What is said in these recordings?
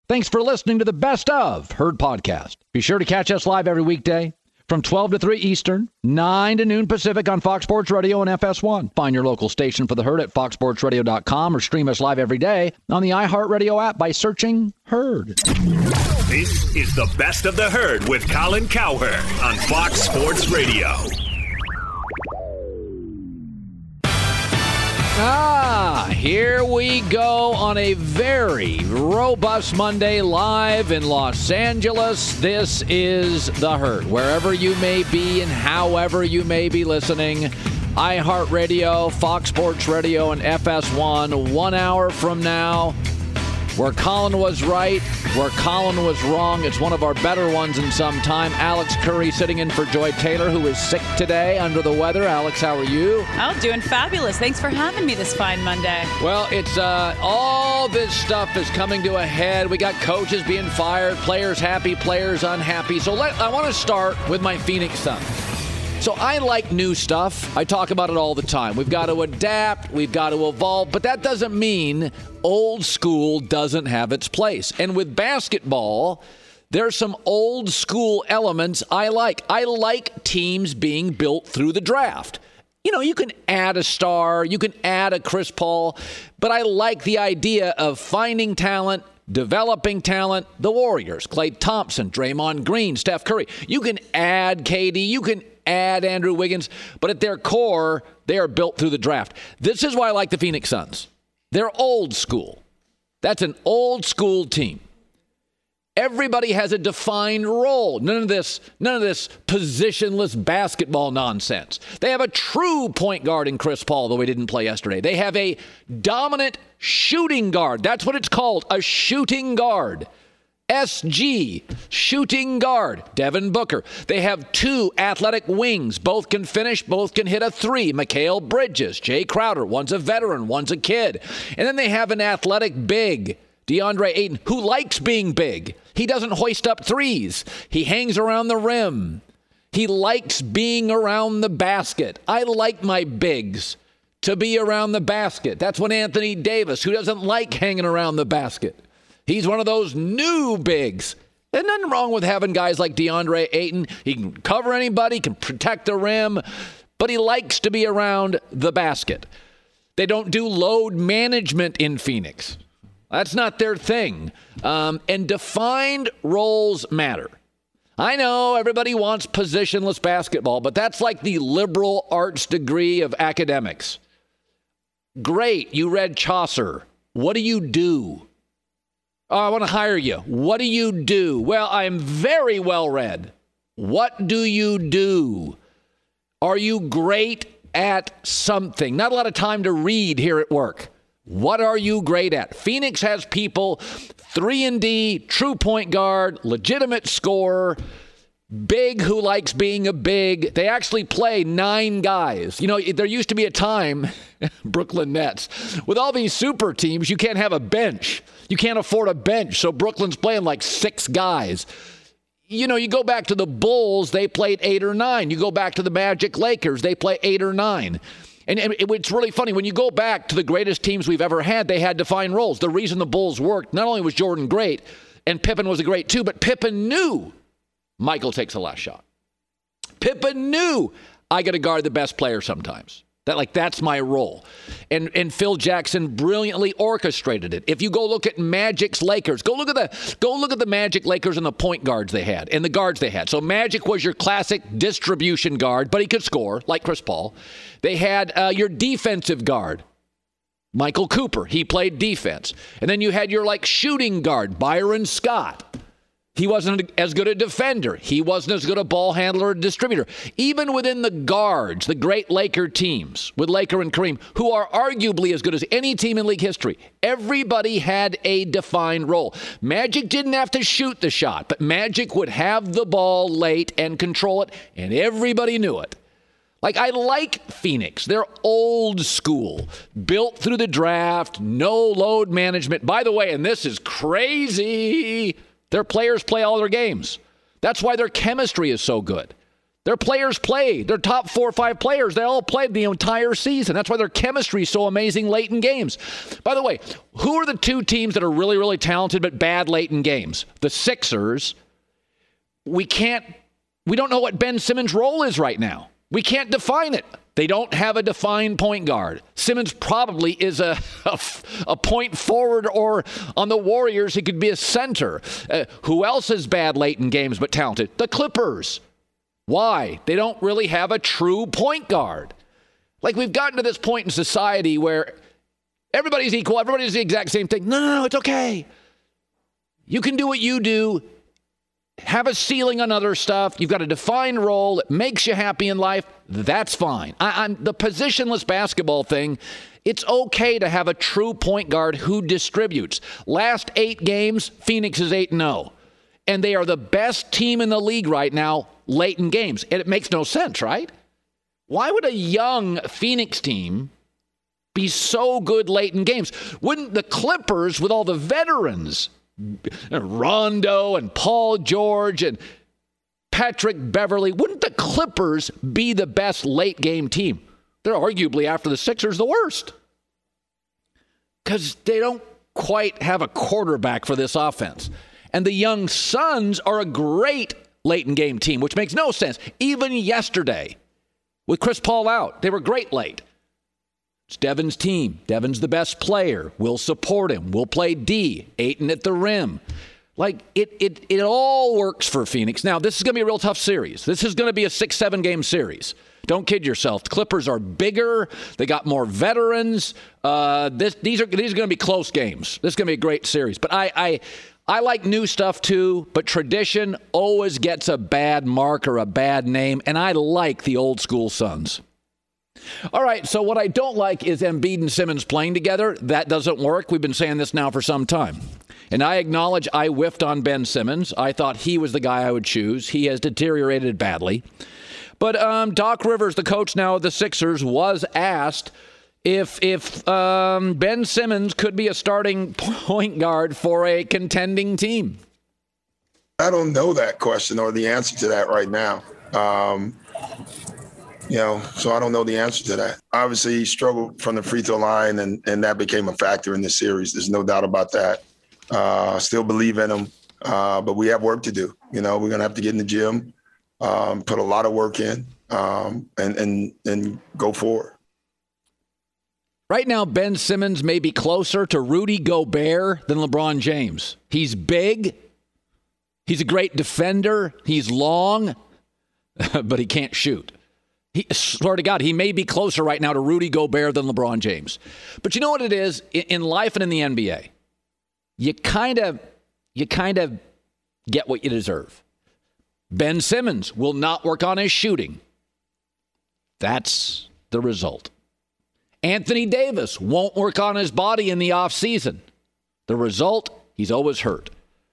Thanks for listening to the Best of Herd podcast. Be sure to catch us live every weekday from 12 to 3 Eastern, 9 to noon Pacific on Fox Sports Radio and FS1. Find your local station for the Herd at foxsportsradio.com or stream us live every day on the iHeartRadio app by searching Herd. This is the Best of the Herd with Colin Cowherd on Fox Sports Radio. Here we go on a very robust Monday live in Los Angeles. This is The Herd. Wherever you may be and however you may be listening, iHeartRadio, Fox Sports Radio, and FS1, 1 hour from now. Where Colin was right, where Colin was wrong. It's one of our better ones in some time. Alex Curry sitting in for Joy Taylor, who is sick today, under the weather. Alex, how are you? Oh, doing fabulous. Thanks for having me this fine Monday. Well, it's all this stuff is coming to a head. We got coaches being fired, players happy, players unhappy. So I want to start with my Phoenix Suns. So I like new stuff. I talk about it all the time. We've got to adapt. We've got to evolve. But that doesn't mean old school doesn't have its place. And with basketball, there's some old school elements I like. I like teams being built through the draft. You know, you can add a star, you can add a Chris Paul, but I like the idea of finding talent, developing talent. The Warriors, Klay Thompson, Draymond Green, Steph Curry. You can add KD, you can add Andrew Wiggins, but at their core, they are built through the draft. This is why I like the Phoenix Suns. They're old school. That's an old school team. Everybody has a defined role. None of this positionless basketball nonsense. They have a true point guard in Chris Paul, though he didn't play yesterday. They have a dominant shooting guard. That's what it's called, a shooting guard. SG, shooting guard, Devin Booker. They have two athletic wings. Both can finish, both can hit a three. Mikal Bridges, Jay Crowder. One's a veteran, one's a kid. And then they have an athletic big, DeAndre Ayton, who likes being big. He doesn't hoist up threes. He hangs around the rim. He likes being around the basket. I like my bigs to be around the basket. That's what Anthony Davis, who doesn't like hanging around the basket. He's one of those new bigs. There's nothing wrong with having guys like DeAndre Ayton. He can cover anybody, can protect the rim, but he likes to be around the basket. They don't do load management in Phoenix. That's not their thing. And defined roles matter. I know everybody wants positionless basketball, but that's like the liberal arts degree of academics. Great, you read Chaucer. What do you do? Oh, I want to hire you. What do you do? Well, I'm very well read. What do you do? Are you great at something? Not a lot of time to read here at work. What are you great at? Phoenix has people, 3-and-D, true point guard, legitimate scorer, big who likes being a big. They actually play 9 guys. You know, there used to be a time, Brooklyn Nets, with all these super teams, you can't have a bench. You can't afford a bench, so Brooklyn's playing like 6 guys. You know, you go back to the Bulls, they played 8 or 9. You go back to the Magic Lakers, they play 8 or 9. And it's really funny. When you go back to the greatest teams we've ever had, they had defined roles. The reason the Bulls worked, not only was Jordan great, and Pippen was a great too, but Pippen knew Michael takes the last shot. Pippen knew I got to guard the best player sometimes. That's my role. And Phil Jackson brilliantly orchestrated it. If you go look at Magic's Lakers, go look at the Magic Lakers and the point guards they had and the guards they had. So Magic was your classic distribution guard, but he could score like Chris Paul. They had your defensive guard, Michael Cooper. He played defense. And then you had your shooting guard, Byron Scott. He wasn't as good a defender. He wasn't as good a ball handler or distributor. Even within the guards, the great Laker teams with Laker and Kareem, who are arguably as good as any team in league history, everybody had a defined role. Magic didn't have to shoot the shot, but Magic would have the ball late and control it, and everybody knew it. I like Phoenix. They're old school, built through the draft, no load management. By the way, and this is crazy, their players play all their games. That's why their chemistry is so good. Their players played. Their top 4 or 5 players, they all played the entire season. That's why their chemistry is so amazing late in games. By the way, who are the 2 teams that are really, really talented but bad late in games? The Sixers. We don't know what Ben Simmons' role is right now. We can't define it. They don't have a defined point guard. Simmons probably is a point forward, or on the Warriors, he could be a center. Who else is bad late in games but talented? The Clippers. Why? They don't really have a true point guard. Like, we've gotten to this point in society where everybody's equal, everybody's the exact same thing. No, it's okay. You can do what you do. Have a ceiling on other stuff. You've got a defined role that makes you happy in life. That's fine. The positionless basketball thing, it's okay to have a true point guard who distributes. Last 8 games, Phoenix is 8-0. And they are the best team in the league right now late in games. And it makes no sense, right? Why would a young Phoenix team be so good late in games? Wouldn't the Clippers, with all the veterans, Rondo and Paul George and Patrick Beverly, wouldn't the Clippers be the best late game team? They're arguably, after the Sixers, the worst. Because they don't quite have a quarterback for this offense. And the young Suns are a great late in game team, which makes no sense. Even yesterday, with Chris Paul out, they were great late. It's Devin's team. Devin's the best player. We'll support him. We'll play D. Ayton at the rim. Like, it all works for Phoenix. Now, this is going to be a real tough series. This is going to be a 6-7 game series. Don't kid yourself. The Clippers are bigger. They got more veterans. These are going to be close games. This is going to be a great series. But I like new stuff too, but tradition always gets a bad mark or a bad name, and I like the old school Suns. All right, so what I don't like is Embiid and Simmons playing together. That doesn't work. We've been saying this now for some time. And I acknowledge I whiffed on Ben Simmons. I thought he was the guy I would choose. He has deteriorated badly. But Doc Rivers, the coach now of the Sixers, was asked if Ben Simmons could be a starting point guard for a contending team. I don't know that question or the answer to that right now. So I don't know the answer to that. Obviously, he struggled from the free throw line, and that became a factor in this series. There's no doubt about that. Still believe in him, but we have work to do. We're going to have to get in the gym, put a lot of work in, and go forward. Right now, Ben Simmons may be closer to Rudy Gobert than LeBron James. He's big. He's a great defender. He's long, but he can't shoot. Swear to God, he may be closer right now to Rudy Gobert than LeBron James. But you know what it is? In life and in the NBA, you kind of get what you deserve. Ben Simmons will not work on his shooting. That's the result. Anthony Davis won't work on his body in the offseason. The result, he's always hurt.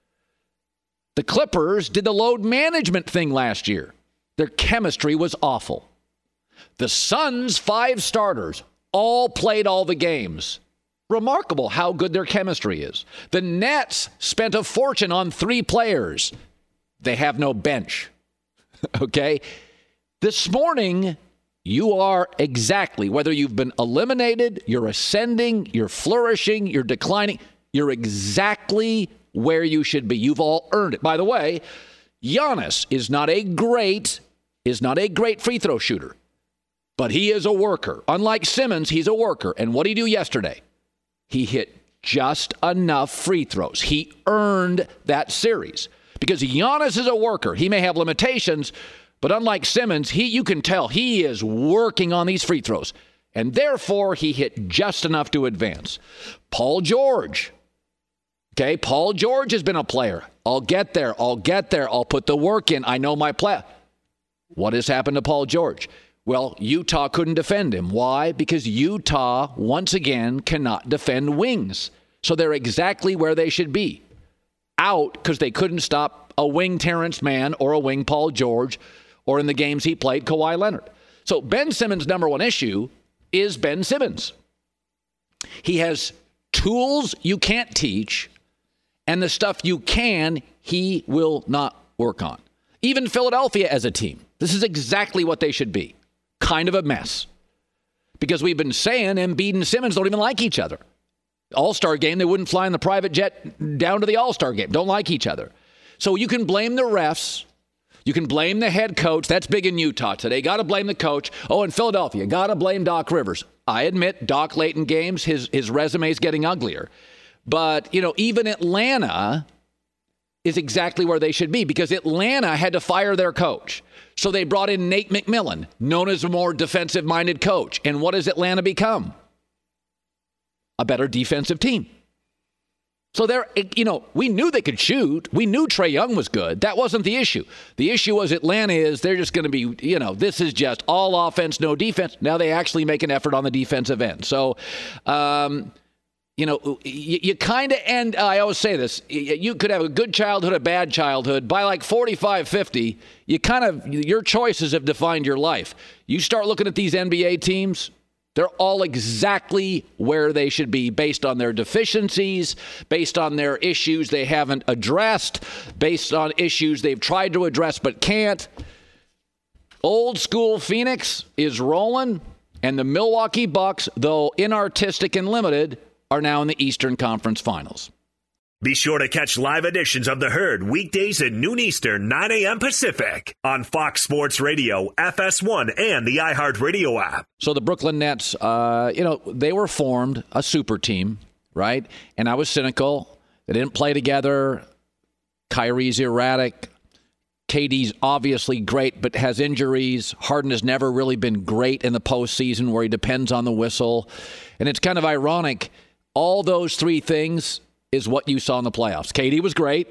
The Clippers did the load management thing last year. Their chemistry was awful. The Suns' 5 starters all played all the games. Remarkable how good their chemistry is. The Nets spent a fortune on 3 players. They have no bench. Okay? This morning, you are exactly, whether you've been eliminated, you're ascending, you're flourishing, you're declining, you're exactly where you should be. You've all earned it. By the way, Giannis is not a great free throw shooter, but he is a worker. Unlike Simmons, he's a worker. And what did he do yesterday? He hit just enough free throws. He earned that series because Giannis is a worker. He may have limitations, but unlike Simmons, you can tell he is working on these free throws. And therefore, he hit just enough to advance. Paul George. Okay, Paul George has been a player. I'll get there. I'll put the work in. I know my play. What has happened to Paul George? Well, Utah couldn't defend him. Why? Because Utah, once again, cannot defend wings. So they're exactly where they should be. Out because they couldn't stop a wing Terrence Mann or a wing Paul George, or in the games he played, Kawhi Leonard. So Ben Simmons' number one issue is Ben Simmons. He has tools you can't teach, and the stuff you can, he will not work on. Even Philadelphia as a team. This is exactly what they should be. Kind of a mess. Because we've been saying Embiid and Simmons don't even like each other. All-Star game, they wouldn't fly in the private jet down to the All-Star game. Don't like each other. So you can blame the refs. You can blame the head coach. That's big in Utah today. Got to blame the coach. Oh, in Philadelphia, got to blame Doc Rivers. I admit, Doc late in games, his resume is getting uglier. But, even Atlanta is exactly where they should be because Atlanta had to fire their coach. So they brought in Nate McMillan, known as a more defensive-minded coach. And what does Atlanta become? A better defensive team. So we knew they could shoot. We knew Trae Young was good. That wasn't the issue. The issue was Atlanta they're just going to be, this is just all offense, no defense. Now they actually make an effort on the defensive end. So, you kind of end, I always say this, you could have a good childhood, a bad childhood. By like 45, 50, your choices have defined your life. You start looking at these NBA teams, they're all exactly where they should be based on their deficiencies, based on their issues they haven't addressed, based on issues they've tried to address but can't. Old school Phoenix is rolling, and the Milwaukee Bucks, though inartistic and limited, are now in the Eastern Conference Finals. Be sure to catch live editions of The Herd weekdays at noon Eastern, 9 a.m. Pacific on Fox Sports Radio, FS1, and the iHeartRadio app. So the Brooklyn Nets, they were formed a super team, right? And I was cynical. They didn't play together. Kyrie's erratic. KD's obviously great, but has injuries. Harden has never really been great in the postseason where he depends on the whistle. And it's kind of ironic. All those three things is what you saw in the playoffs. KD was great,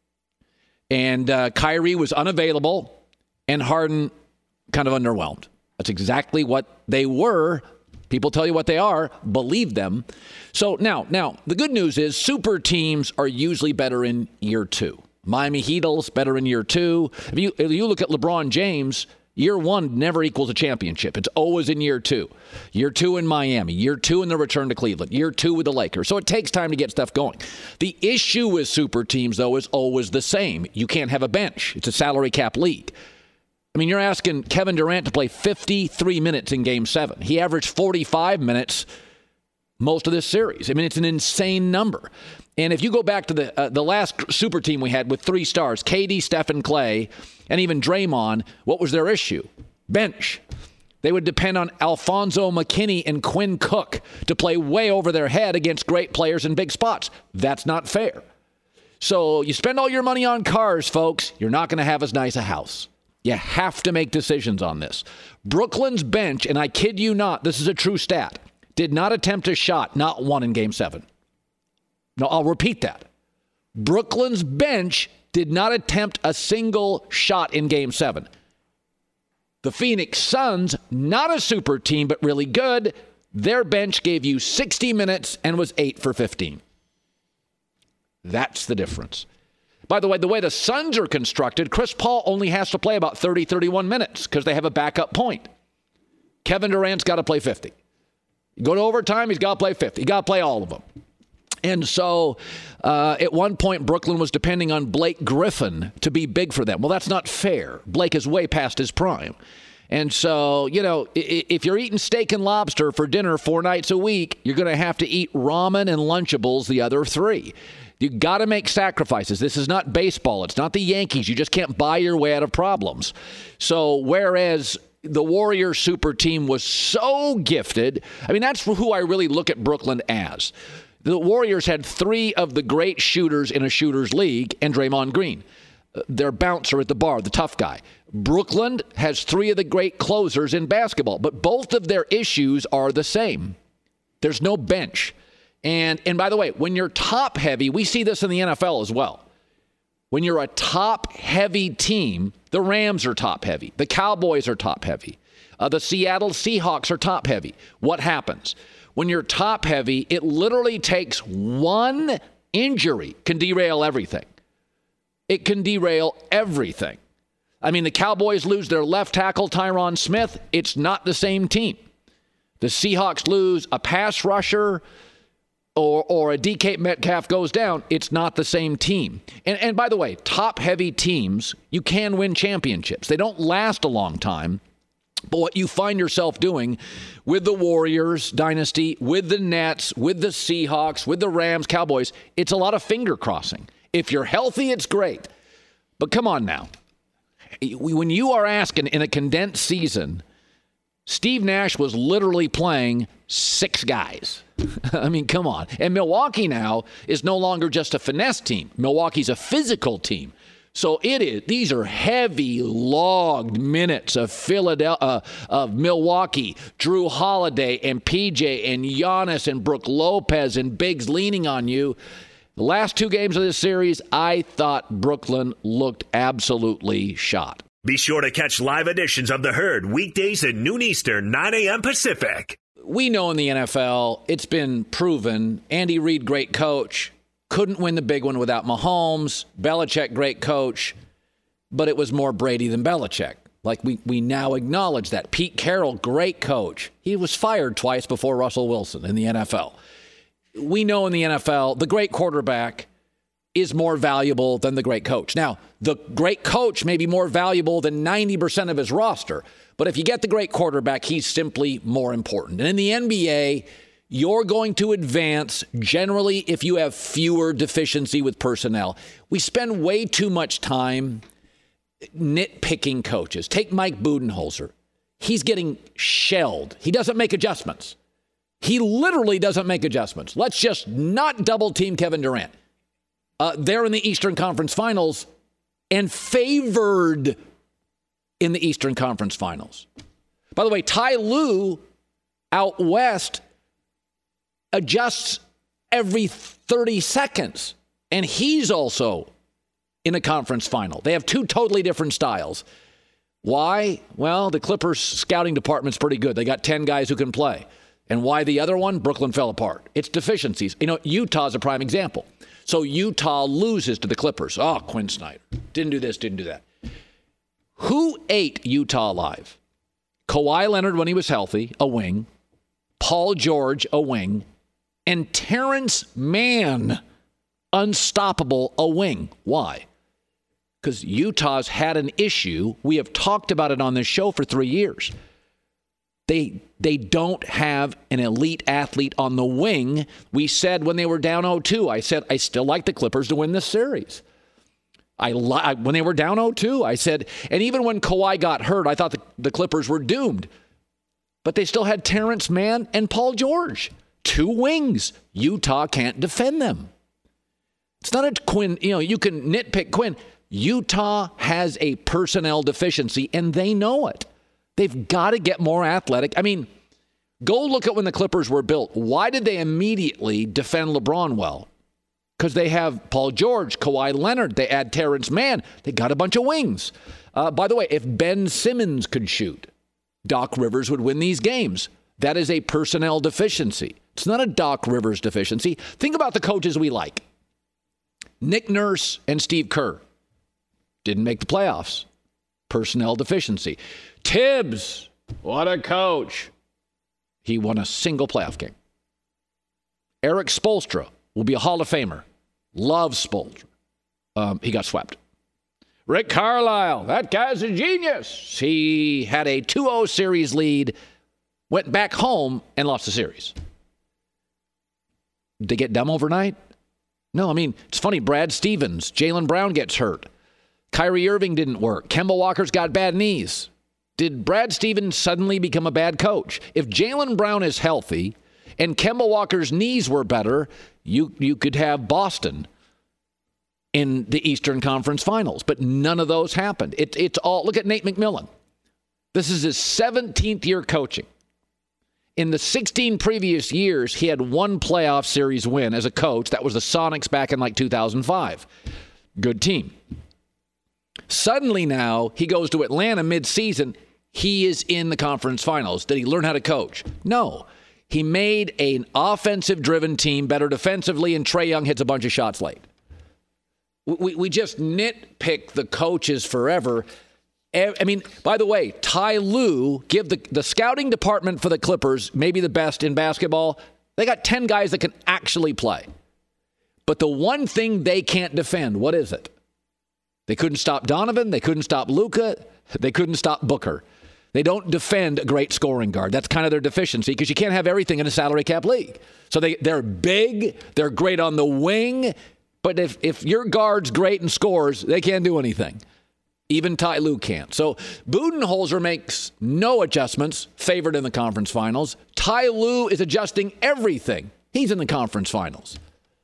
and Kyrie was unavailable, and Harden kind of underwhelmed. That's exactly what they were. People tell you what they are. Believe them. So now, the good news is super teams are usually better in year two. Miami Heat's better in year two. If you look at LeBron James, year one never equals a championship. It's always in year two. Year two in Miami. Year two in the return to Cleveland. Year two with the Lakers. So it takes time to get stuff going. The issue with super teams, though, is always the same. You can't have a bench. It's a salary cap league. I mean, you're asking Kevin Durant to play 53 minutes in Game 7. He averaged 45 minutes most of this series. I mean, it's an insane number. And if you go back to the last super team we had with three stars, KD, Steph, and Clay, and even Draymond, what was their issue? Bench. They would depend on Alfonso McKinney and Quinn Cook to play way over their head against great players in big spots. That's not fair. So you spend all your money on cars, folks. You're not going to have as nice a house. You have to make decisions on this. Brooklyn's bench, and I kid you not, this is a true stat, did not attempt a shot, not one in Game 7. No, I'll repeat that. Brooklyn's bench did not attempt a single shot in Game 7. The Phoenix Suns, not a super team, but really good, their bench gave you 60 minutes and was 8 for 15. That's the difference. By the way the Suns are constructed, Chris Paul only has to play about 30, 31 minutes because they have a backup point. Kevin Durant's got to play 50. You go to overtime, he's got to play 50. He's got to play all of them. And so at one point, Brooklyn was depending on Blake Griffin to be big for them. Well, that's not fair. Blake is way past his prime. And so, if you're eating steak and lobster for dinner 4 nights a week, you're going to have to eat ramen and Lunchables the other 3. You got to make sacrifices. This is not baseball. It's not the Yankees. You just can't buy your way out of problems. So whereas the Warriors super team was so gifted, I mean, that's who I really look at Brooklyn as. The Warriors had 3 of the great shooters in a shooter's league and Draymond Green. Their bouncer at the bar, the tough guy. Brooklyn has 3 of the great closers in basketball, but both of their issues are the same. There's no bench. And by the way, when you're top heavy, we see this in the NFL as well. When you're a top heavy team, the Rams are top heavy. The Cowboys are top heavy. The Seattle Seahawks are top heavy. What happens? When you're top heavy, it literally takes one injury can derail everything. It can derail everything. I mean, the Cowboys lose their left tackle, Tyron Smith. It's not the same team. The Seahawks lose a pass rusher. or a DK Metcalf goes down, it's not the same team. And by the way, top-heavy teams, you can win championships. They don't last a long time. But what you find yourself doing with the Warriors dynasty, with the Nets, with the Seahawks, with the Rams, Cowboys, it's a lot of finger crossing. If you're healthy, it's great. But come on now. When you are asking in a condensed season, Steve Nash was literally playing 6 guys. I mean, come on. And Milwaukee now is no longer just a finesse team. Milwaukee's a physical team. So these are heavy logged minutes of Milwaukee, Drew Holiday and PJ and Giannis and Brook Lopez and Biggs leaning on you. The last 2 games of this series, I thought Brooklyn looked absolutely shot. Be sure to catch live editions of The Herd weekdays at noon Eastern, 9 a.m. Pacific. We know in the NFL, it's been proven, Andy Reid, great coach, couldn't win the big one without Mahomes. Belichick, great coach, but it was more Brady than Belichick. Like we now acknowledge that. Pete Carroll, great coach. He was fired twice before Russell Wilson in the NFL. We know in the NFL, the great quarterback is more valuable than the great coach. Now, the great coach may be more valuable than 90% of his roster, but if you get the great quarterback, he's simply more important. And in the NBA, you're going to advance generally if you have fewer deficiency with personnel. We spend way too much time nitpicking coaches. Take Mike Budenholzer. He's getting shelled. He doesn't make adjustments. He literally doesn't make adjustments. Let's just not double team Kevin Durant. They're in the Eastern Conference Finals and favored in the Eastern Conference Finals. By the way, Ty Lue out west adjusts every 30 seconds, and he's also in a conference final. They have 2 totally different styles. Why? Well, the Clippers scouting department's pretty good. They got 10 guys who can play. And why the other one? Brooklyn fell apart. It's deficiencies. You know, Utah's a prime example. So Utah loses to the Clippers. Oh, Quinn Snyder. Didn't do this, didn't do that. Who ate Utah alive? Kawhi Leonard when he was healthy, a wing. Paul George, a wing. And Terrence Mann, unstoppable, a wing. Why? Because Utah's had an issue. We have talked about it on this show for 3 years. They don't have an elite athlete on the wing. We said when they were down 0-2, I said, I still like the Clippers to win this series. When they were down 0-2, I said, and even when Kawhi got hurt, I thought the Clippers were doomed. But they still had Terrence Mann and Paul George. 2 wings. Utah can't defend them. It's not a Quinn, you can nitpick Quinn. Utah has a personnel deficiency, and they know it. They've got to get more athletic. I mean, go look at when the Clippers were built. Why did they immediately defend LeBron well? Because they have Paul George, Kawhi Leonard. They add Terrence Mann. They got a bunch of wings. By the way, if Ben Simmons could shoot, Doc Rivers would win these games. That is a personnel deficiency. It's not a Doc Rivers deficiency. Think about the coaches we like. Nick Nurse and Steve Kerr didn't make the playoffs. Personnel deficiency. Tibbs, what a coach. He won a single playoff game. Eric Spoelstra will be a Hall of Famer. Love Spoelstra. He got swept. Rick Carlisle, that guy's a genius. He had a 2-0 series lead, went back home, and lost the series. Did they get dumb overnight? No, I mean, it's funny. Brad Stevens, Jaylen Brown gets hurt. Kyrie Irving didn't work. Kemba Walker's got bad knees. Did Brad Stevens suddenly become a bad coach? If Jaylen Brown is healthy and Kemba Walker's knees were better, you could have Boston in the Eastern Conference Finals. But none of those happened. It's all, look at Nate McMillan. This is his 17th year coaching. In the 16 previous years, he had 1 playoff series win as a coach. That was the Sonics back in like 2005. Good team. Suddenly now, he goes to Atlanta midseason. He is in the conference finals. Did he learn how to coach? No. He made an offensive-driven team better defensively, and Trae Young hits a bunch of shots late. We just nitpick the coaches forever. I mean, by the way, Ty Lue, give the scouting department for the Clippers, maybe the best in basketball, They got 10 guys that can actually play. But the one thing they can't defend, what is it? They couldn't stop Donovan. They couldn't stop Luka. They couldn't stop Booker. They don't defend a great scoring guard. That's kind of their deficiency because you can't have everything in a salary cap league. So they're big. They're great on the wing. But if your guard's great and scores, they can't do anything. Even Ty Lue can't. So Budenholzer makes no adjustments, favored in the conference finals. Ty Lue is adjusting everything. He's in the conference finals.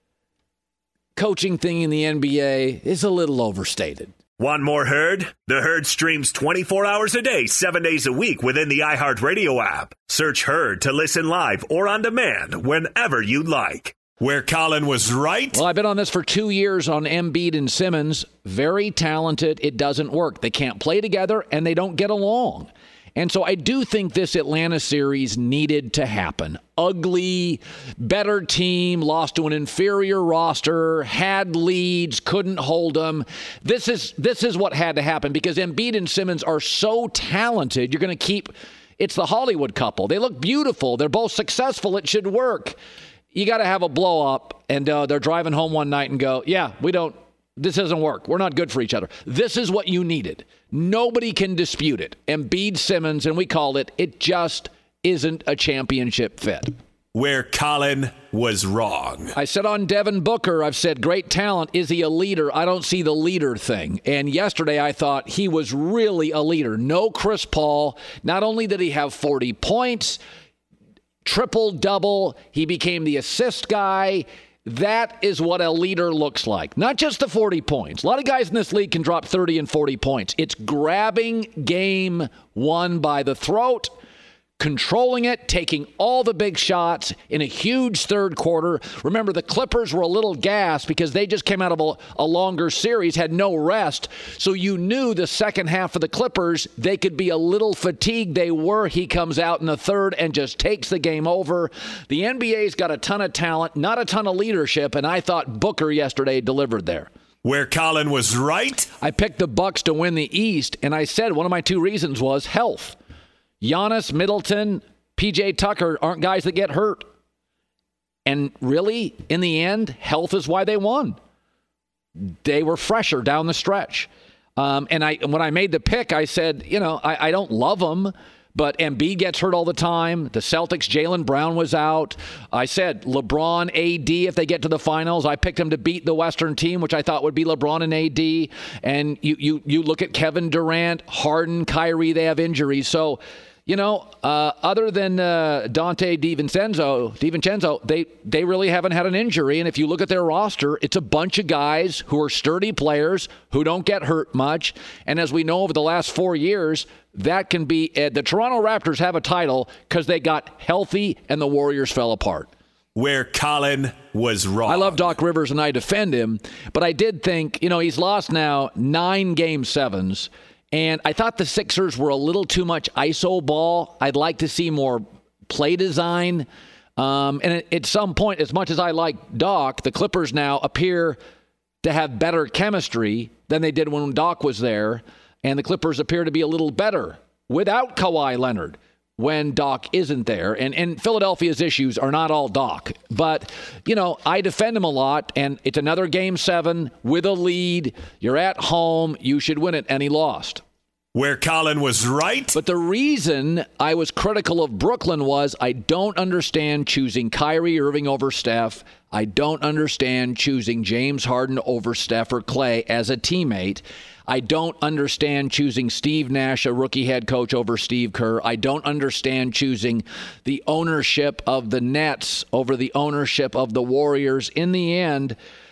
Coaching thing in the NBA is a little overstated. Want more Herd? The Herd streams 24 hours a day, 7 days a week within the iHeartRadio app. Search Herd to listen live or on demand whenever you like. Where Colin was right. Well, I've been on this for 2 years on Embiid and Simmons. Very talented. It doesn't work. They can't play together, and they don't get along. And so I do think this Atlanta series needed to happen. Ugly, better team, lost to an inferior roster, had leads, couldn't hold them. This is what had to happen because Embiid and Simmons are so talented. You're going to keep – it's the Hollywood couple. They look beautiful. They're both successful. It should work. You got to have a blow up, and they're driving home one night and go, yeah, this doesn't work. We're not good for each other. This is what you needed. Nobody can dispute it. Embiid, Simmons, and we called it just isn't a championship fit. Where Colin was wrong. I said on Devin Booker, I've said great talent. Is he a leader? I don't see the leader thing. And yesterday I thought he was really a leader. No Chris Paul. Not only did he have 40 points, triple-double, he became the assist guy. That is what a leader looks like. Not just the 40 points. A lot of guys in this league can drop 30 and 40 points. It's grabbing game one by the throat, controlling it, taking all the big shots in a huge third quarter. Remember, the Clippers were a little gassed because they just came out of a longer series, had no rest. So you knew the second half of the Clippers, they could be a little fatigued. They were. He comes out in the third and just takes the game over. The NBA's got a ton of talent, not a ton of leadership, and I thought Booker yesterday delivered there. Where Colin was right. I picked the Bucks to win the East, and I said one of my two reasons was health. Giannis, Middleton, P.J. Tucker aren't guys that get hurt. And really, in the end, health is why they won. They were fresher down the stretch. And when I made the pick, I said, I don't love them, but Embiid gets hurt all the time. The Celtics, Jaylen Brown was out. I said LeBron, AD, if they get to the finals. I picked them to beat the Western team, which I thought would be LeBron and AD. And you look at Kevin Durant, Harden, Kyrie, they have injuries. So, other than Dante DiVincenzo, they really haven't had an injury. And if you look at their roster, it's a bunch of guys who are sturdy players who don't get hurt much. And as we know over the last 4 years, that can be the Toronto Raptors have a title because they got healthy and the Warriors fell apart. Where Colin was wrong. I love Doc Rivers and I defend him, but I did think, he's lost now 9 Game 7s. And I thought the Sixers were a little too much ISO ball. I'd like to see more play design. And at some point, as much as I like Doc, the Clippers now appear to have better chemistry than they did when Doc was there. And the Clippers appear to be a little better without Kawhi Leonard when Doc isn't there. And Philadelphia's issues are not all Doc. But, I defend him a lot, and it's another Game 7 with a lead. You're at home. You should win it, and he lost. Where Colin was right. But the reason I was critical of Brooklyn was I don't understand choosing Kyrie Irving over Steph. I don't understand choosing James Harden over Steph or Clay as a teammate. I don't understand choosing Steve Nash, a rookie head coach, over Steve Kerr. I don't understand choosing the ownership of the Nets over the ownership of the Warriors. In the end,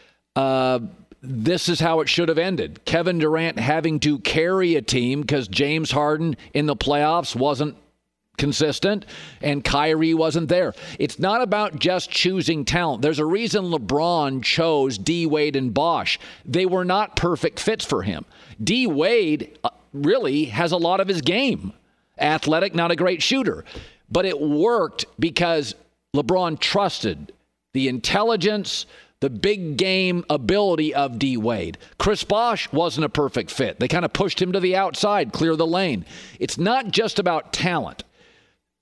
this is how it should have ended. Kevin Durant having to carry a team because James Harden in the playoffs wasn't consistent and Kyrie wasn't there. It's not about just choosing talent. There's a reason LeBron chose D. Wade and Bosh. They were not perfect fits for him. D. Wade really has a lot of his game. Athletic, not a great shooter. But it worked because LeBron trusted the intelligence, the big game ability of D. Wade. Chris Bosh wasn't a perfect fit. They kind of pushed him to the outside, clear the lane. It's not just about talent.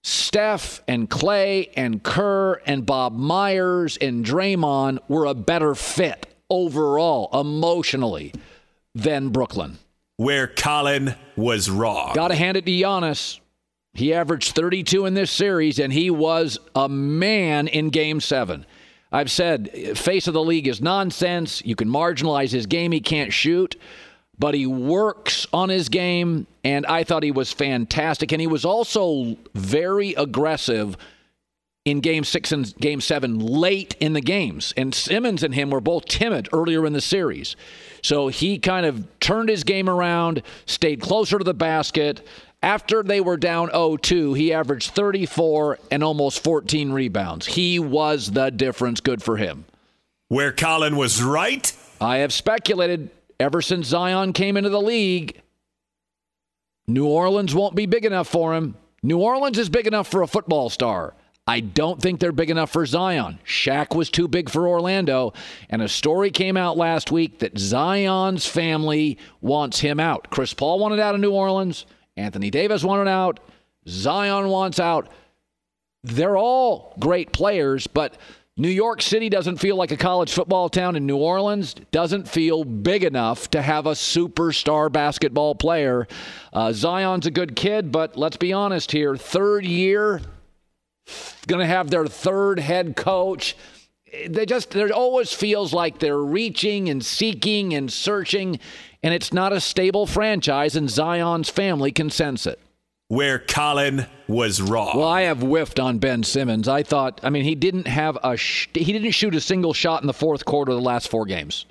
Steph and Clay and Kerr and Bob Myers and Draymond were a better fit overall, emotionally, than Brooklyn. Where Colin was wrong. Got to hand it to Giannis. He averaged 32 in this series, and he was a man in Game 7. I've said, face of the league is nonsense. You can marginalize his game. He can't shoot. But he works on his game, and I thought he was fantastic. And he was also very aggressive in Game 6 and Game 7 late in the games. And Simmons and him were both timid earlier in the series. So he kind of turned his game around, stayed closer to the basket. After they were down 0-2, he averaged 34 and almost 14 rebounds. He was the difference. Good for him. Where Colin was right. I have speculated ever since Zion came into the league, New Orleans won't be big enough for him. New Orleans is big enough for a football star. I don't think they're big enough for Zion. Shaq was too big for Orlando, and a story came out last week that Zion's family wants him out. Chris Paul wanted out of New Orleans. Anthony Davis wanted out. Zion wants out. They're all great players, but New York City doesn't feel like a college football town, and New Orleans doesn't feel big enough to have a superstar basketball player. Zion's a good kid, but let's be honest here. Third year, going to have their third head coach. There always feels like they're reaching and seeking and searching, and it's not a stable franchise, and Zion's family can sense it. Where Colin was wrong. Well, I have whiffed on Ben Simmons. He didn't shoot a single shot in the fourth quarter of the last 4 games.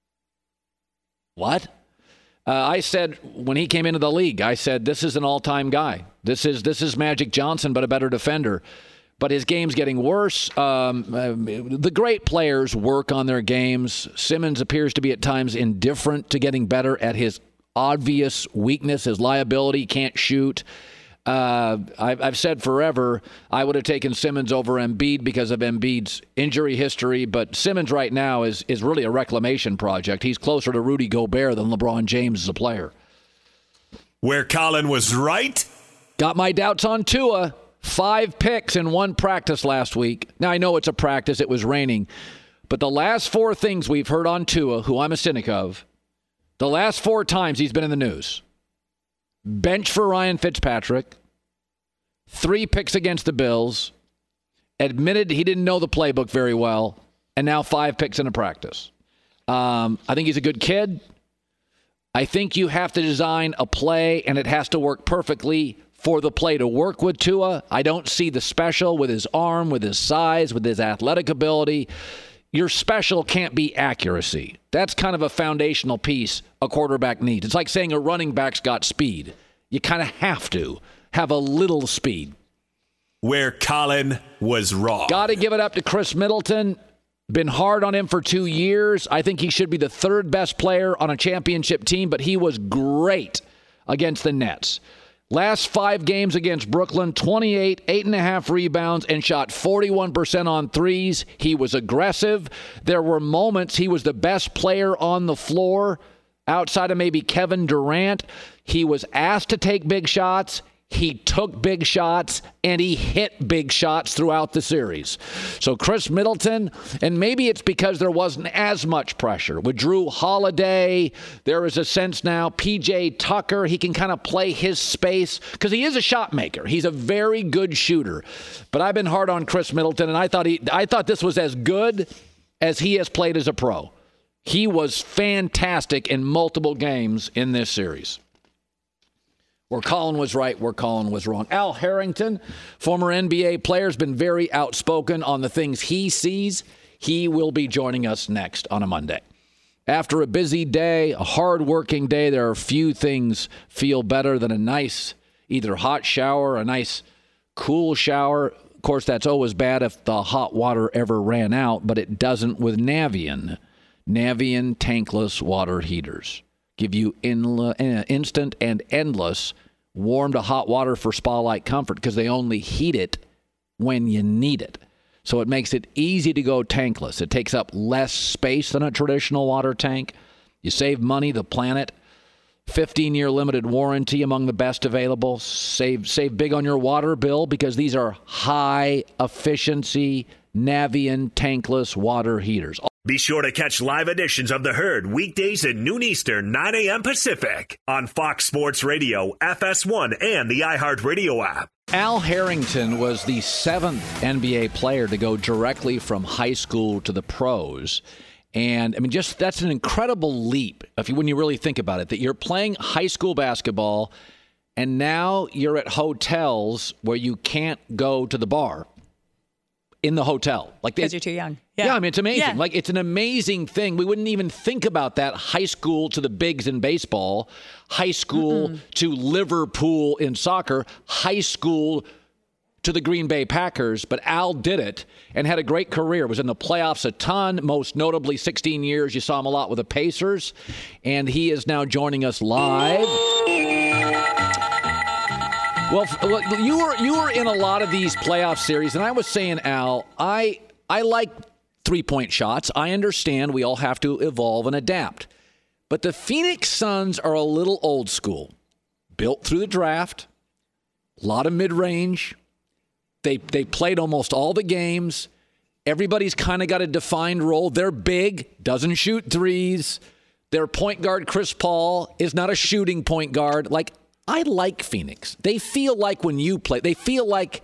What? I said when he came into the league, I said this is an all-time guy. This is Magic Johnson, but a better defender. But his game's getting worse. The great players work on their games. Simmons appears to be at times indifferent to getting better at his obvious weakness, his liability, can't shoot. I've said forever I would have taken Simmons over Embiid because of Embiid's injury history, but Simmons right now is really a reclamation project. He's closer to Rudy Gobert than LeBron James as a player. Where Colin was right. Got my doubts on Tua. 5 picks in 1 practice last week. Now, I know it's a practice. It was raining. But the last 4 things we've heard on Tua, who I'm a cynic of, the last 4 times he's been in the news. Bench for Ryan Fitzpatrick. 3 picks against the Bills. Admitted he didn't know the playbook very well. And now 5 picks in a practice. I think he's a good kid. I think you have to design a play, and it has to work perfectly for the play to work with Tua. I don't see the special with his arm, with his size, with his athletic ability. Your special can't be accuracy. That's kind of a foundational piece a quarterback needs. It's like saying a running back's got speed. You kind of have to have a little speed. Where Colin was wrong. Got to give it up to Chris Middleton. Been hard on him for 2 years. I think he should be the 3rd best player on a championship team, but he was great against the Nets. Last 5 games against Brooklyn, 28, 8.5 rebounds, and shot 41% on threes. He was aggressive. There were moments he was the best player on the floor outside of maybe Kevin Durant. He was asked to take big shots. He took big shots, and he hit big shots throughout the series. So Chris Middleton, and maybe it's because there wasn't as much pressure. With Drew Holiday, there is a sense now, P.J. Tucker, he can kind of play his space because he is a shot maker. He's a very good shooter. But I've been hard on Chris Middleton, and I thought this was as good as he has played as a pro. He was fantastic in multiple games in this series. Where Colin was right, where Colin was wrong. Al Harrington, former NBA player, has been very outspoken on the things he sees. He will be joining us next on a Monday. After a busy day, a hard-working day, there are few things feel better than a nice either hot shower, a nice cool shower. Of course, that's always bad if the hot water ever ran out, but it doesn't with Navien. Navien tankless water heaters. Give you instant and endless warm to hot water for spa-like comfort because they only heat it when you need it. So it makes it easy to go tankless. It takes up less space than a traditional water tank. You save money, the planet. 15-year limited warranty, among the best available. Save big on your water bill because these are high-efficiency Navion tankless water heaters. Be sure to catch live editions of The Herd weekdays at noon Eastern, 9 a.m. Pacific on Fox Sports Radio, FS1, and the iHeartRadio app. Al Harrington was the 7th NBA player to go directly from high school to the pros. And, I mean, just that's an incredible leap when you really think about it, that you're playing high school basketball and now you're at hotels where you can't go to the bar in the hotel. Because you're too young. Yeah, I mean, it's amazing. Yeah. Like, it's an amazing thing. We wouldn't even think about that high school to the bigs in baseball, high school to Liverpool in soccer, high school to the Green Bay Packers, but Al did it and had a great career. Was in the playoffs a ton, most notably 16 years. You saw him a lot with the Pacers, and he is now joining us live. Well, you were in a lot of these playoff series, and I was saying, Al, I like three-point shots. I understand we all have to evolve and adapt. But the Phoenix Suns are a little old school. Built through the draft, a lot of mid-range. They played almost all the games. Everybody's kind of got a defined role. They're big, doesn't shoot threes. Their point guard, Chris Paul, is not a shooting point guard. Like, I like Phoenix. They feel like when you play, they feel like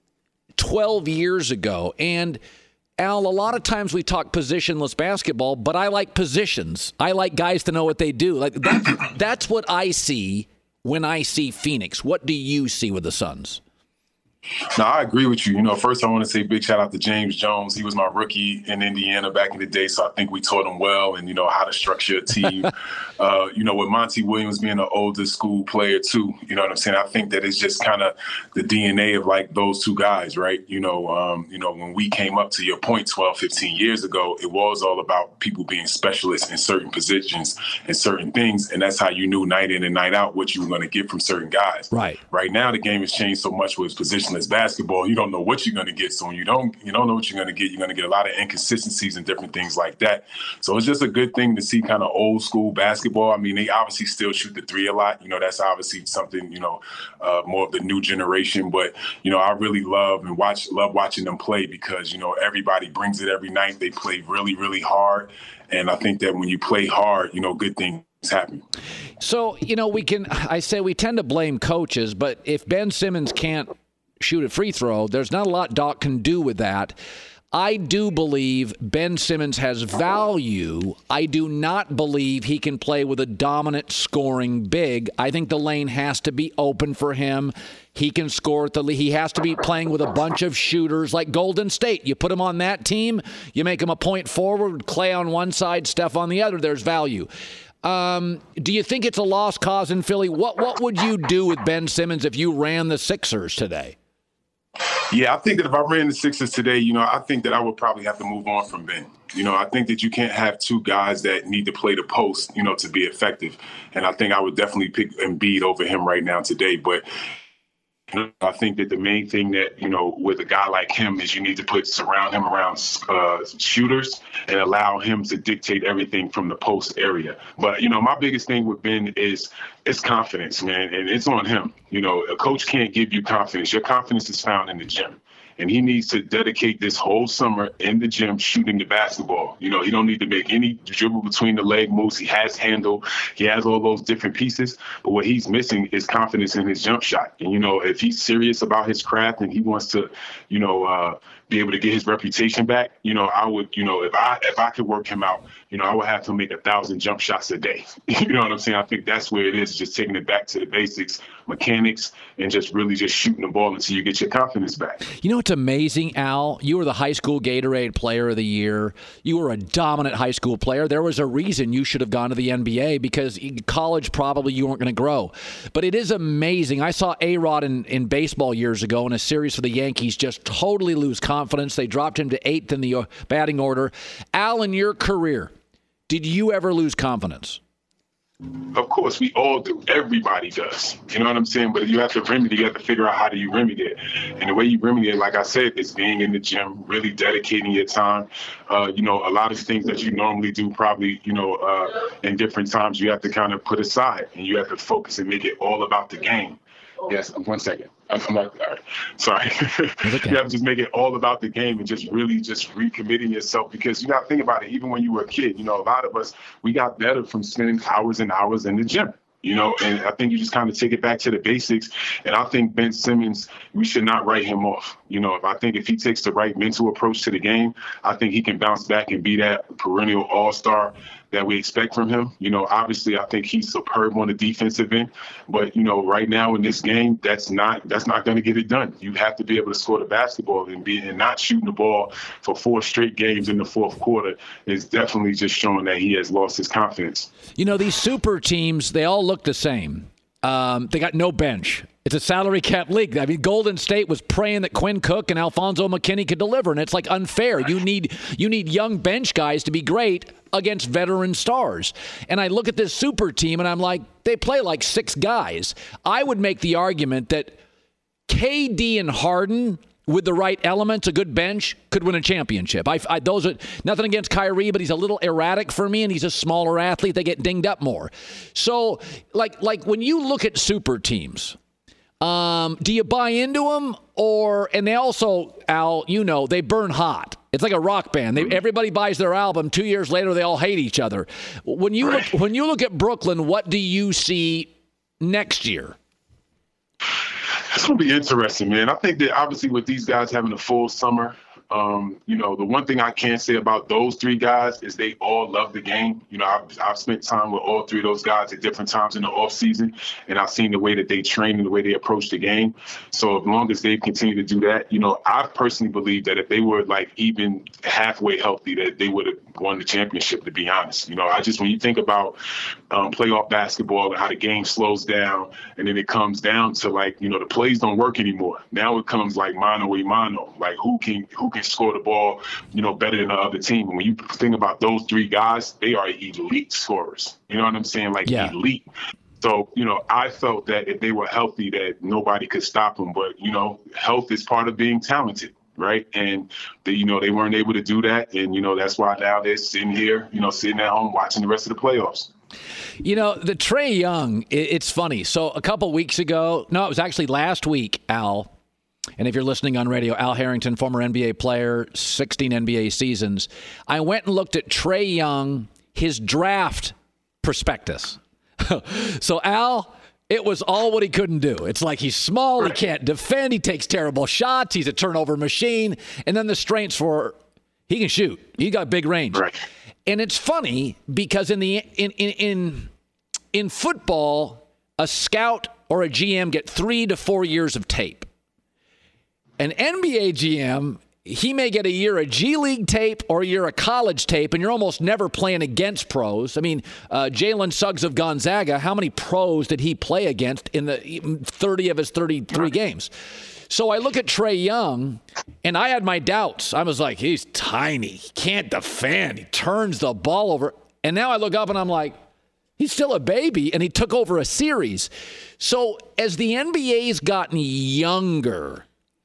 12 years ago. And, Al, a lot of times we talk positionless basketball, but I like positions. I like guys to know what they do. Like that's what I see when I see Phoenix. What do you see with the Suns? No, I agree with you. First I want to say big shout out to James Jones. He was my rookie in Indiana back in the day, so I think we taught him well and, how to structure a team. With Monty Williams being an older school player too, you know what I'm saying? I think that it's just kind of the DNA of like those two guys, right? When we came up, to your point, 12, 15 years ago, it was all about people being specialists in certain positions and certain things, and that's how you knew night in and night out what you were going to get from certain guys. Right. Right now, the game has changed so much with positionless basketball. You don't know what you're going to get. So when you don't know what you're going to get, you're going to get a lot of inconsistencies and different things like that. So it's just a good thing to see kind of old school basketball. I mean, they obviously still shoot the three a lot. That's obviously something, more of the new generation. But, I really love watching them play because, everybody brings it every night. They play really, really hard. And I think that when you play hard, good things happen. So, we tend to blame coaches, but if Ben Simmons can't shoot a free throw, there's not a lot Doc can do with that. I do believe Ben Simmons has value. I do not believe he can play with a dominant scoring big. I think the lane has to be open for him. He can score at the lead. He has to be playing with a bunch of shooters like Golden State. You put him on that team, you make him a point forward, Clay on one side, Steph on the other. There's value. Do you think it's a lost cause in Philly? What would you do with Ben Simmons if you ran the Sixers today? Yeah, I think that if I ran the Sixers today, I think that I would probably have to move on from Ben. I think that you can't have two guys that need to play the post, to be effective. And I think I would definitely pick Embiid over him right now today. But I think that the main thing that, with a guy like him is you need to surround him around shooters and allow him to dictate everything from the post area. But, my biggest thing with Ben is confidence, man, and it's on him. A coach can't give you confidence. Your confidence is found in the gym. And he needs to dedicate this whole summer in the gym shooting the basketball. He don't need to make any dribble between the leg moves. He has handle. He has all those different pieces. But what he's missing is confidence in his jump shot. And, if he's serious about his craft and he wants to, be able to get his reputation back, I would, if I could work him out, I would have to make 1,000 jump shots a day. You know what I'm saying? I think that's where it is, just taking it back to the basics, mechanics, and just really just shooting the ball until you get your confidence back. It's amazing, Al. You were the high school Gatorade Player of the Year. You were a dominant high school player. There was a reason you should have gone to the NBA because in college probably you weren't going to grow. But it is amazing. I saw A-Rod in baseball years ago in a series for the Yankees just totally lose confidence. They dropped him to 8th in the batting order. Al, in your career, did you ever lose confidence? Of course, we all do. Everybody does. You know what I'm saying? But you have to remedy. You have to figure out how do you remedy it. And the way you remedy it, like I said, is being in the gym, really dedicating your time. A lot of things that you normally do probably, in different times you have to kind of put aside and you have to focus and make it all about the game. Yes, 1 second. I'm like, all right, sorry. Okay. You have to just make it all about the game and just really just recommitting yourself, because you got to think about it. Even when you were a kid, a lot of us, we got better from spending hours and hours in the gym. And I think you just kind of take it back to the basics. And I think Ben Simmons, we should not write him off. If he takes the right mental approach to the game, I think he can bounce back and be that perennial all-star that we expect from him. Obviously, I think he's superb on the defensive end. But, right now in this game, that's not going to get it done. You have to be able to score the basketball, and not shooting the ball for 4 straight games in the fourth quarter is definitely just showing that he has lost his confidence. These super teams, they all look the same. They got no bench. It's a salary cap league. I mean, Golden State was praying that Quinn Cook and Alfonso McKinney could deliver, and it's like unfair. You need young bench guys to be great against veteran stars. And I look at this super team, and I'm like, they play like 6 guys. I would make the argument that KD and Harden, with the right elements, a good bench, could win a championship. Those are nothing against Kyrie, but he's a little erratic for me, and he's a smaller athlete. They get dinged up more. So, like when you look at super teams, do you buy into them? And they also, Al, they burn hot. It's like a rock band. Everybody buys their album. 2 years later, they all hate each other. When you look at Brooklyn, what do you see next year? It's going to be interesting, man. I think that obviously with these guys having a full summer, the one thing I can say about those 3 guys is they all love the game. I've spent time with all 3 of those guys at different times in the off season, and I've seen the way that they train and the way they approach the game. So as long as they continue to do that, I personally believe that if they were like even halfway healthy, that they would have won the championship, to be honest. When you think about playoff basketball and how the game slows down, and then it comes down to the plays don't work anymore. Now it comes like mano a mano, like who can score the ball, better than the other team. And when you think about those 3 guys, they are elite scorers. You know what I'm saying? Elite. So, I felt that if they were healthy, that nobody could stop them. But, health is part of being talented, right? And they weren't able to do that. And, that's why now they're sitting here, sitting at home watching the rest of the playoffs. The Trae Young, it's funny. So a couple weeks ago, it was actually last week, Al, and if you're listening on radio, Al Harrington, former NBA player, 16 NBA seasons, I went and looked at Trae Young, his draft prospectus. So, Al, it was all what he couldn't do. It's like he's small, he can't defend, he takes terrible shots, he's a turnover machine, and then the strengths for he can shoot. He got big range. Right. And it's funny because in football, a scout or a GM get 3 to 4 years of tape. An NBA GM, he may get a year of G League tape or a year of college tape, and you're almost never playing against pros. I mean, Jalen Suggs of Gonzaga, how many pros did he play against in the 30 of his 33 games? So I look at Trae Young, and I had my doubts. I was like, he's tiny. He can't defend. He turns the ball over. And now I look up, and I'm like, he's still a baby, and he took over a series. So as the NBA's gotten younger,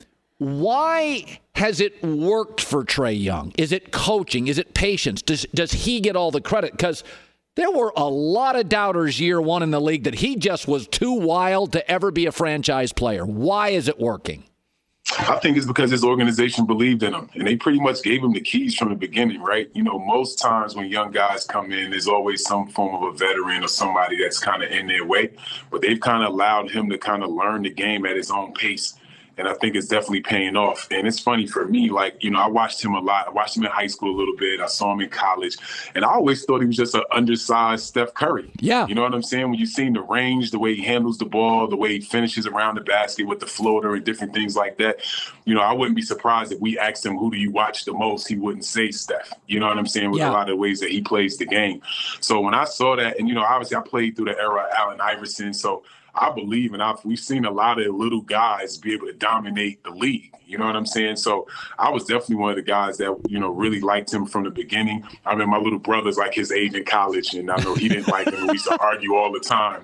why has it worked for Trae Young? Is it coaching? Is it patience? Does he get all the credit? Because there were a lot of doubters year one in the league that he just was too wild to ever be a franchise player. Why is it working? I think it's because his organization believed in him, and they pretty much gave him the keys from the beginning, right? Most times when young guys come in, there's always some form of a veteran or somebody that's kind of in their way, but they've kind of allowed him to kind of learn the game at his own pace. And I think it's definitely paying off. And it's funny for me, I watched him a lot. I watched him in high school a little bit. I saw him in college. And I always thought he was just an undersized Steph Curry. Yeah. You know what I'm saying? When you've seen the range, the way he handles the ball, the way he finishes around the basket with the floater and different things like that, I wouldn't be surprised if we asked him, who do you watch the most? He wouldn't say Steph. You know what I'm saying? With a lot of ways that he plays the game. So when I saw that, and, obviously I played through the era of Allen Iverson. So I believe, and we've seen a lot of little guys be able to dominate the league. You know what I'm saying? So I was definitely one of the guys that, really liked him from the beginning. I mean, my little brother's like his age in college, and I know he didn't like him. We used to argue all the time,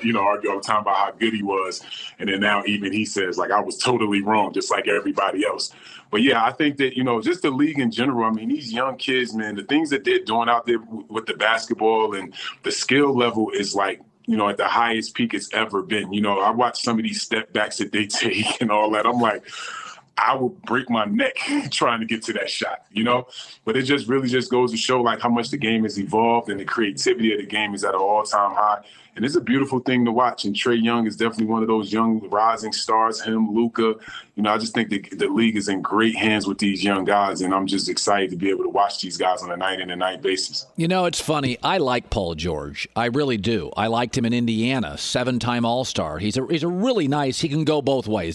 about how good he was. And then now even he says, like, I was totally wrong, just like everybody else. But, yeah, I think that, just the league in general, I mean, these young kids, man, the things that they're doing out there with the basketball and the skill level is like, at the highest peak it's ever been. I watch some of these step backs that they take and all that. I'm like, I would break my neck trying to get to that shot, But it just really just goes to show, like, how much the game has evolved and the creativity of the game is at an all-time high. And it's a beautiful thing to watch. And Trae Young is definitely one of those young rising stars, him, Luka. I just think the league is in great hands with these young guys, and I'm just excited to be able to watch these guys on a night-in-and-night basis. It's funny. I like Paul George. I really do. I liked him in Indiana, 7-time All-Star. He's a really nice. He can go both ways.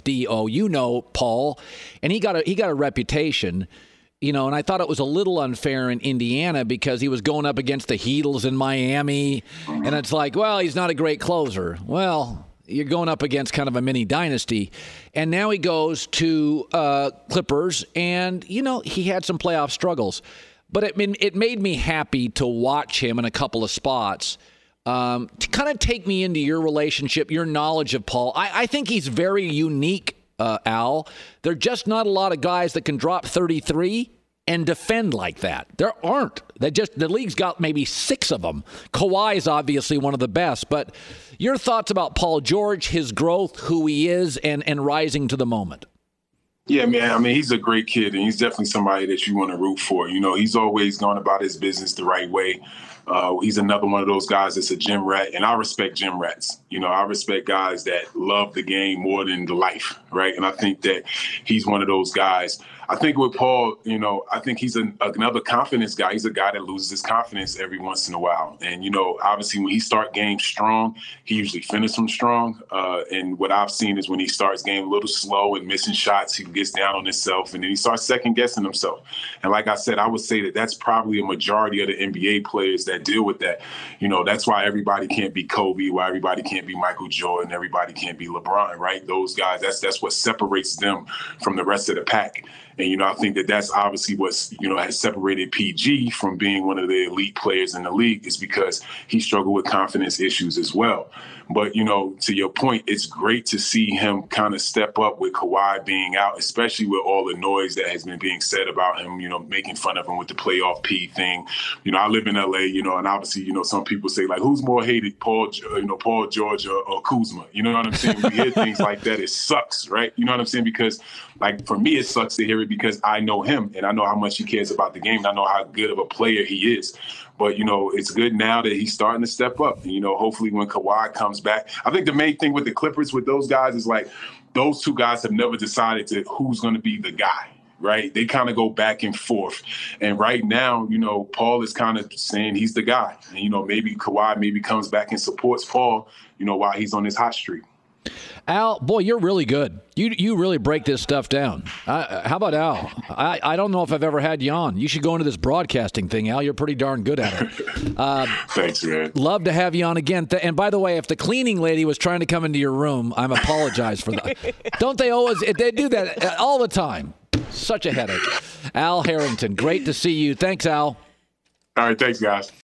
Paul, and he got a reputation. And I thought it was a little unfair in Indiana because he was going up against the Heatles in Miami. And it's like, well, he's not a great closer. Well, you're going up against kind of a mini dynasty. And now he goes to Clippers, and, he had some playoff struggles. But it made me happy to watch him in a couple of spots to kind of take me into your relationship, your knowledge of Paul. I think he's very unique. Al, there are just not a lot of guys that can drop 33 and defend like that. There aren't. The league's got maybe 6 of them. Kawhi is obviously one of the best. But your thoughts about Paul George, his growth, who he is, and rising to the moment? Yeah, man. I mean, he's a great kid, and he's definitely somebody that you want to root for. He's always gone about his business the right way. He's another one of those guys that's a gym rat, and I respect gym rats. I respect guys that love the game more than the life, right? And I think that he's one of those guys. I think with Paul, I think he's another confidence guy. He's a guy that loses his confidence every once in a while. And, obviously when he starts games strong, he usually finishes them strong. And what I've seen is when he starts game a little slow and missing shots, he gets down on himself and then he starts second guessing himself. And like I said, I would say that that's probably a majority of the NBA players that deal with that. That's why everybody can't be Kobe, why everybody can't be Michael Jordan, everybody can't be LeBron, right? Those guys, that's what separates them from the rest of the pack. And, I think that that's obviously what's, has separated PG from being one of the elite players in the league is because he struggled with confidence issues as well. But, to your point, it's great to see him kind of step up with Kawhi being out, especially with all the noise that has been being said about him, making fun of him with the playoff P thing. I live in L.A., and obviously, some people say, like, who's more hated, Paul George or Kuzma? You know what I'm saying? When you hear things like that, it sucks, right? You know what I'm saying? Because, like, for me, it sucks to hear it because I know him and I know how much he cares about the game. And I know how good of a player he is. But, it's good now that he's starting to step up. And, hopefully when Kawhi comes back, I think the main thing with the Clippers, with those guys is like those two guys have never decided who's going to be the guy. Right. They kind of go back and forth. And right now, Paul is kind of saying he's the guy. And, maybe Kawhi comes back and supports Paul, while he's on his hot streak. Al, boy, you're really good. You really break this stuff down. How about Al? I don't know if I've ever had you on. You should go into this broadcasting thing, Al. You're pretty darn good at it. Thanks, man. Love to have you on again. And by the way, if the cleaning lady was trying to come into your room, I'm apologize for that. Don't they always? They do that all the time. Such a headache. Al Harrington, great to see you. Thanks, Al. All right, thanks, guys.